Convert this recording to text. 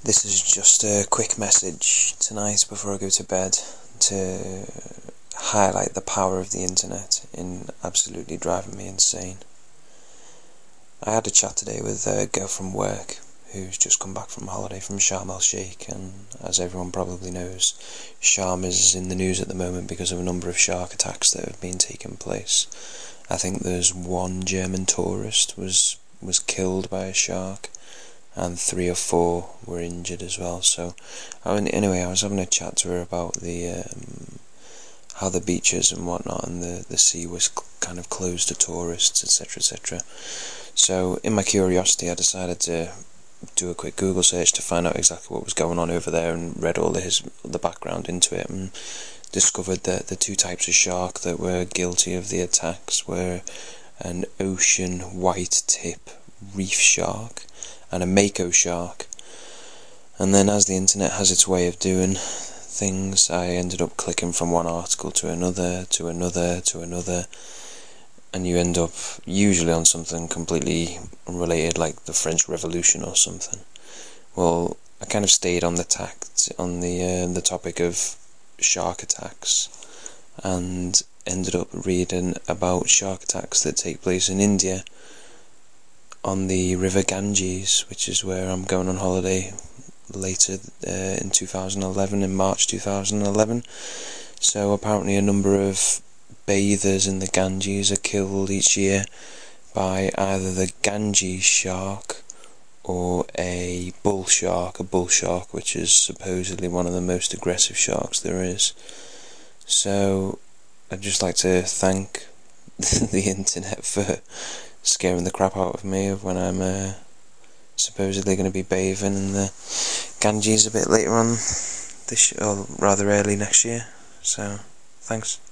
This is just a quick message tonight before I go to bed to highlight the power of the internet in absolutely driving me insane. I had a chat today with a girl from work who's just come back from holiday from Sharm el-Sheikh, and as everyone probably knows, Sharm is in the news at the moment because of a number of shark attacks that have been taking place. I think there's one German tourist was killed by a shark, and 3 or 4 were injured as well. So anyway, I was having a chat to her about the how the beaches and whatnot and the sea was kind of closed to tourists, etc, etc. So in my curiosity, I decided to do a quick Google search to find out exactly what was going on over there, and read all the background into it, and discovered that the 2 types of shark that were guilty of the attacks were an ocean white tip reef shark and a mako shark. And then, as the internet has its way of doing things, I ended up clicking from one article to another, to another, to another, and you end up usually on something completely unrelated, like the French Revolution or something. Well, I kind of stayed on the topic of shark attacks, and ended up reading about shark attacks that take place in India on the River Ganges, which is where I'm going on holiday later in 2011, in March 2011. So apparently a number of bathers in the Ganges are killed each year by either the Ganges shark or a bull shark, which is supposedly one of the most aggressive sharks there is. So I'd just like to thank the internet for scaring the crap out of me when I'm supposedly going to be bathing in the Ganges a bit later on or rather early next year. So thanks.